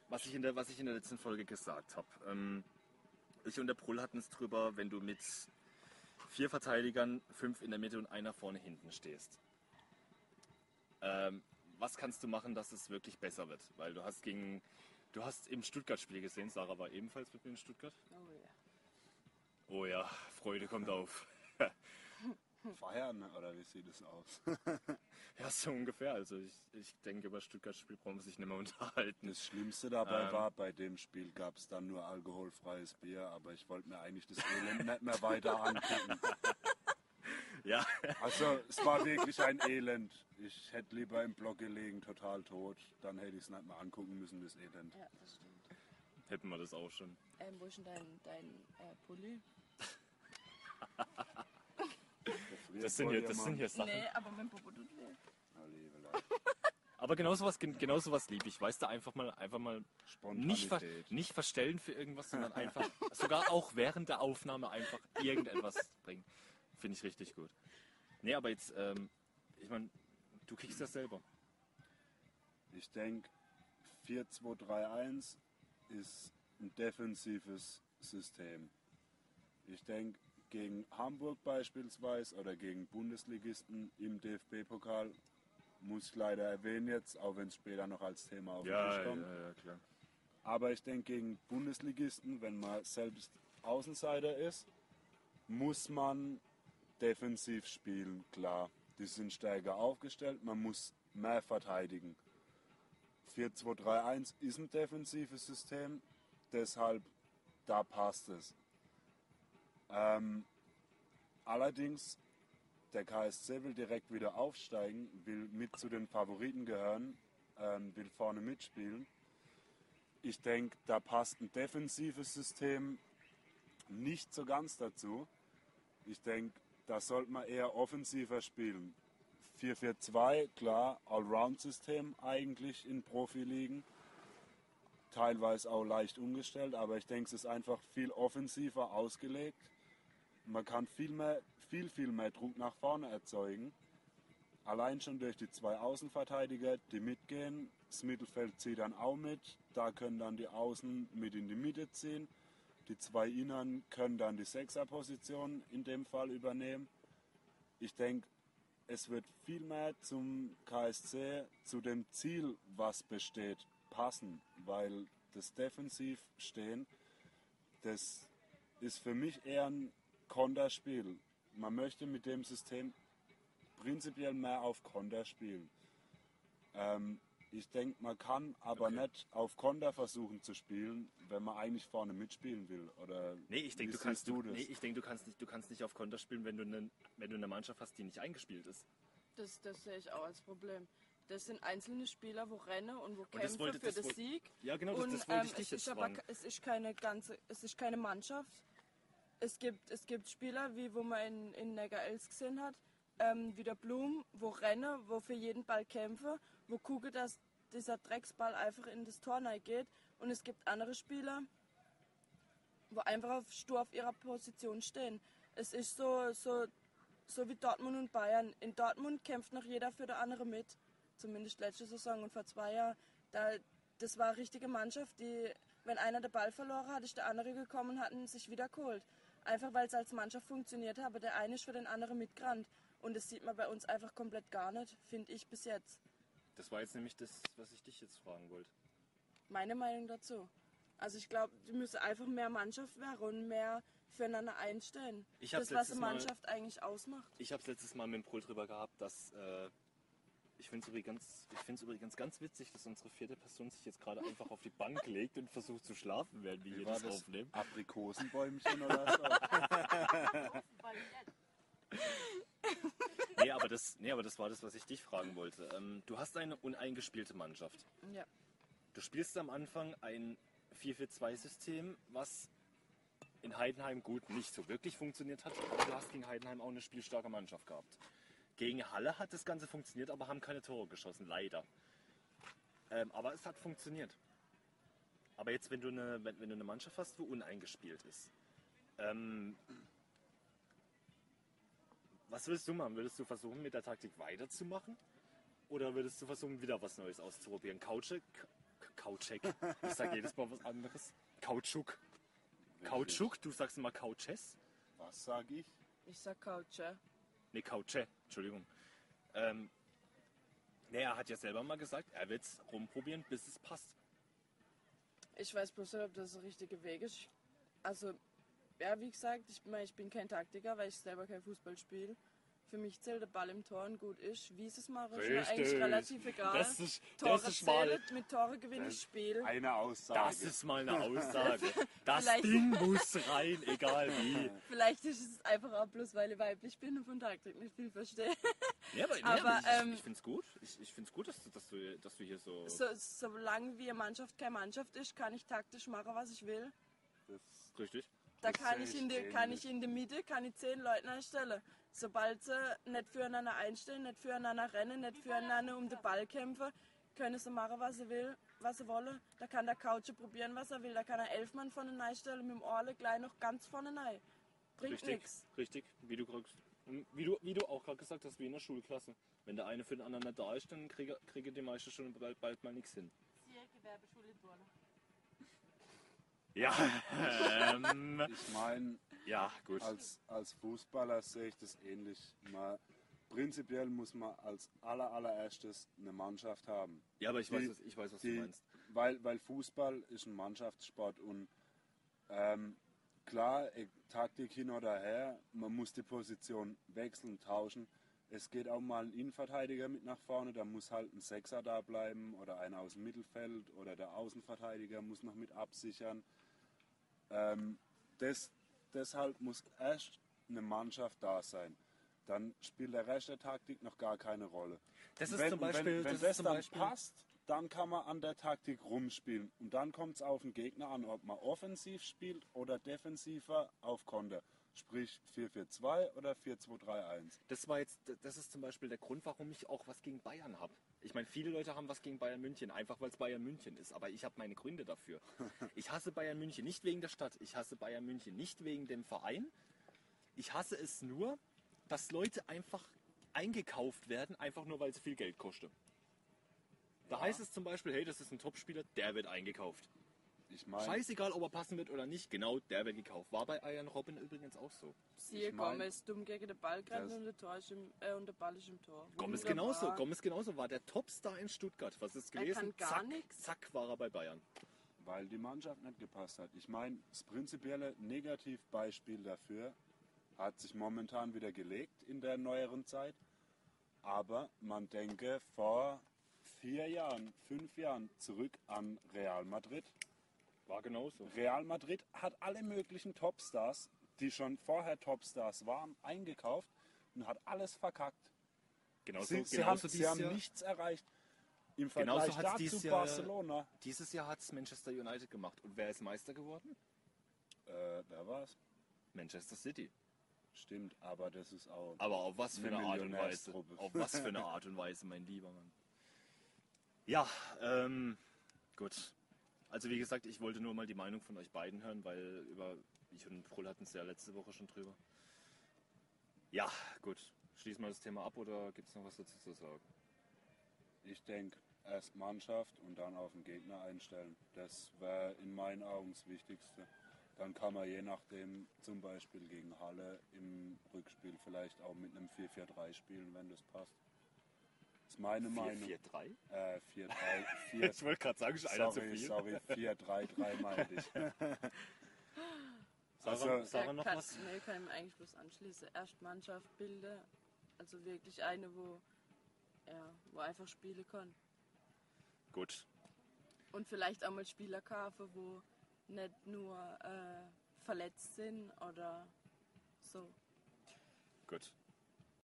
was ich in der letzten Folge gesagt habe. Ich und der Brull hatten es drüber, wenn du mit 4 Verteidigern, 5 in der Mitte und einer vorne hinten stehst. Was kannst du machen, dass es wirklich besser wird? Weil du hast im Stuttgart-Spiel gesehen, Sarah war ebenfalls mit mir in Stuttgart. Oh ja. Oh ja, Freude kommt auf. Feiern, oder wie sieht es aus? Ja, so ungefähr. Also ich denke, über Stuttgart-Spiel brauchen wir sich nicht mehr unterhalten. Das Schlimmste dabei war, bei dem Spiel gab es dann nur alkoholfreies Bier, aber ich wollte mir eigentlich das Elend nicht mehr weiter angucken. Ja. Also es war wirklich ein Elend. Ich hätte lieber im Block gelegen, total tot. Dann hätte ich es nicht mehr angucken müssen, das Elend. Ja, das stimmt. Hätten wir das auch schon. Wo ist denn dein Pulli? Das sind hier Sachen. Nee, aber mein Popo tut weh. Oh, liebe Leute. Aber genau sowas lieb ich. Weißt du, einfach mal Spontanität. nicht verstellen für irgendwas, sondern einfach, sogar auch während der Aufnahme einfach irgendetwas bringen. Finde ich richtig gut. Nee, aber jetzt, ich meine, du kickst das selber. Ich denke, 4-2-3-1 ist ein defensives System. Ich denke, gegen Hamburg beispielsweise oder gegen Bundesligisten im DFB-Pokal, muss ich leider erwähnen jetzt, auch wenn es später noch als Thema auf den Tisch kommt. Ja, klar. Aber ich denke, gegen Bundesligisten, wenn man selbst Außenseiter ist, muss man defensiv spielen, klar. Die sind stärker aufgestellt, man muss mehr verteidigen. 4-2-3-1 ist ein defensives System, deshalb da passt es. Allerdings, der KSC will direkt wieder aufsteigen, will mit zu den Favoriten gehören, will vorne mitspielen. Ich denke, da passt ein defensives System nicht so ganz dazu. Ich denke, da sollte man eher offensiver spielen. 4-4-2, klar, Allround-System eigentlich in Profiligen. Teilweise auch leicht umgestellt, aber ich denke, es ist einfach viel offensiver ausgelegt. Man kann viel mehr Druck nach vorne erzeugen. Allein schon durch die 2 Außenverteidiger, die mitgehen. Das Mittelfeld zieht dann auch mit. Da können dann die Außen mit in die Mitte ziehen. Die 2 Innern können dann die 6er-Position in dem Fall übernehmen. Ich denke, es wird viel mehr zum KSC, zu dem Ziel, was besteht, passen. Weil das Defensivstehen, das ist für mich eher ein Konterspiel. Man möchte mit dem System prinzipiell mehr auf Konter spielen. Ich denke, man kann aber nicht auf Konter versuchen zu spielen, wenn man eigentlich vorne mitspielen will. Oder Nee, ich denke, du kannst nicht auf Konter spielen, wenn du eine Mannschaft hast, die nicht eingespielt ist. Das sehe ich auch als Problem. Das sind einzelne Spieler, wo rennen und wo kämpfen für den Sieg. Ja, genau, das wollte ich dich jetzt fragen. Es ist keine Mannschaft. Es gibt Spieler, wie wo man in Neckar-Elz gesehen hat, wie der Blum, wo rennen, wo für jeden Ball kämpfen, wo gucken, dass dieser Drecksball einfach in das Tor geht. Und es gibt andere Spieler, wo einfach stur auf ihrer Position stehen. Es ist so wie Dortmund und Bayern. In Dortmund kämpft noch jeder für den andere mit. Zumindest letzte Saison und vor 2 Jahren. Das war eine richtige Mannschaft, die, wenn einer den Ball verloren hat, ist der andere gekommen und hat ihn sich wieder geholt. Einfach weil es als Mannschaft funktioniert hat, aber der eine ist für den anderen mitgerannt. Und das sieht man bei uns einfach komplett gar nicht, finde ich bis jetzt. Das war jetzt nämlich das, was ich dich jetzt fragen wollte. Meine Meinung dazu. Also ich glaube, die müssen einfach mehr Mannschaft werden und mehr füreinander einstellen. Das, was eine Mannschaft eigentlich ausmacht. Ich habe es letztes Mal mit dem Pol drüber gehabt, dass ich finde es übrigens ganz witzig, dass unsere 4. Person sich jetzt gerade einfach auf die Bank legt und versucht zu schlafen, während wir hier das aufnehmen. Aprikosenbäumchen oder so? Nee, aber das war das, was ich dich fragen wollte. Du hast eine uneingespielte Mannschaft. Ja. Du spielst am Anfang ein 4-4-2-System, was in Heidenheim gut nicht so wirklich funktioniert hat, aber du hast gegen Heidenheim auch eine spielstarke Mannschaft gehabt. Gegen Halle hat das Ganze funktioniert, aber haben keine Tore geschossen, leider. Aber es hat funktioniert. Aber jetzt, wenn du eine Mannschaft hast, wo uneingespielt ist, was würdest du machen? Würdest du versuchen, mit der Taktik weiterzumachen? Oder würdest du versuchen, wieder was Neues auszuprobieren? Kautschuk. Ich sag jedes Mal was anderes. Kautschuk. Kautschuk, du sagst immer Kautschess. Was sag ich? Ich sag Coucher. Ne, Kautsche, Entschuldigung. Er hat ja selber mal gesagt, er wird es rumprobieren, bis es passt. Ich weiß bloß nicht, ob das der richtige Weg ist. Also, ja, wie gesagt, ich bin kein Taktiker, weil ich selber kein Fußball spiele. Für mich zählt der Ball im Tor und gut ist. Wie es mache, ist mir eigentlich relativ egal. Das ist Tore mal, zählt, mit Tore gewinne ich Spiel. Eine Aussage. das ist mal eine Aussage. Das Vielleicht- Ding muss rein, egal wie. Vielleicht ist es einfach auch bloß, weil ich weiblich bin und von Taktik nicht viel verstehe. Ja, Aber, ich finde es gut. Ich finde es gut, dass du hier so... Solange wir Mannschaft keine Mannschaft ist, kann ich taktisch machen, was ich will. Das, Richtig. Da das kann sehe ich, ähnlich. kann ich in der Mitte 10 Leute einstellen. Sobald sie nicht füreinander einstellen, nicht füreinander rennen, nicht füreinander um den Ball kämpfen, können sie machen, was sie will, was sie wollen. Da kann der Couch probieren, was er will. Da kann er 11 Mann vorne einstellen, mit dem Orle gleich noch ganz vorne rein. Bringt Richtig, nichts. richtig. Wie du auch gerade gesagt hast, wie in der Schulklasse. Wenn der eine für den anderen nicht da ist, dann kriege die meisten schon bald mal nichts hin. Siehe Gewerbeschule in Borna. Ja, Ich meine, ja, gut. als Fußballer sehe ich das ähnlich. Prinzipiell muss man als allererstes eine Mannschaft haben. Ja, aber ich weiß, was du meinst. Weil Fußball ist ein Mannschaftssport und klar, Taktik hin oder her, man muss die Position wechseln, tauschen. Es geht auch mal ein Innenverteidiger mit nach vorne, da muss halt ein Sechser da bleiben oder einer aus dem Mittelfeld oder der Außenverteidiger muss noch mit absichern. Deshalb muss erst eine Mannschaft da sein. Dann spielt der Rest der Taktik noch gar keine Rolle. Das ist wenn, zum Beispiel, wenn das das ist zum dann Beispiel, passt, dann kann man an der Taktik rumspielen. Und dann kommt es auf den Gegner an, ob man offensiv spielt oder defensiver auf Konter. Sprich 4-4-2 oder 4-2-3-1. das ist zum Beispiel der Grund, warum ich auch was gegen Bayern habe. Ich meine, viele Leute haben was gegen Bayern München, einfach weil es Bayern München ist. Aber ich habe meine Gründe dafür. Ich hasse Bayern München nicht wegen der Stadt. Ich hasse Bayern München nicht wegen dem Verein. Ich hasse es nur, dass Leute einfach eingekauft werden, einfach nur weil es viel Geld kostet. Da heißt es zum Beispiel, hey, das ist ein Topspieler, der wird eingekauft. Ich meine, Scheißegal, ob er passen wird oder nicht, genau der wird gekauft. War bei Ian Robin übrigens auch so. Siehe Ich mein, Gomez dumm gegen den Ball gerannt das- und und der Ball ist im Tor. Gomez Wunderbar. genauso, war der Topstar in Stuttgart. Was ist Er gewesen? kann gar Zack, nichts. zack, war er bei Bayern. weil die Mannschaft nicht gepasst hat. Ich meine, das prinzipielle Negativbeispiel dafür hat sich momentan wieder gelegt in der neueren Zeit. Aber man denke vor 4 Jahren, 5 Jahren zurück an Real Madrid. War genauso. Real Madrid hat alle möglichen Topstars, die schon vorher Topstars waren, eingekauft und hat alles verkackt. Sie haben nichts erreicht. Im Genauso Vergleich hat's dazu dieses Jahr- Barcelona. Dieses Jahr hat es Manchester United gemacht. Und wer ist Meister geworden? Wer war's? Manchester City. Stimmt, aber das ist auch... Aber auf was für Eine eine Art und Weise? Millionärstruppe. Auf was für eine Art und Weise, mein lieber Mann. Ja, gut. Also wie gesagt, ich wollte nur mal die Meinung von euch beiden hören, weil ich und Brull hatten es ja letzte Woche schon drüber. Ja, gut. Schließen wir das Thema ab oder gibt es noch was dazu zu sagen? Ich denke, erst Mannschaft und dann auf den Gegner einstellen. Das wäre in meinen Augen das Wichtigste. Dann kann man je nachdem, zum Beispiel gegen Halle im Rückspiel vielleicht auch mit einem 4-4-3 spielen, wenn das passt. Das ist meine Meinung. 4-4-3? 4-3. Ich wollte gerade sagen, ist einer zu viel. Sorry, 4-3-3 meinte ich. Sarah noch kann, was? Nee, kann ich mir eigentlich bloß anschließen. Erst Mannschaft bilden, also wirklich eine, wo einfach spielen kann. Gut. Und vielleicht auch mal Spieler kaufen, wo nicht nur verletzt sind oder so. Gut.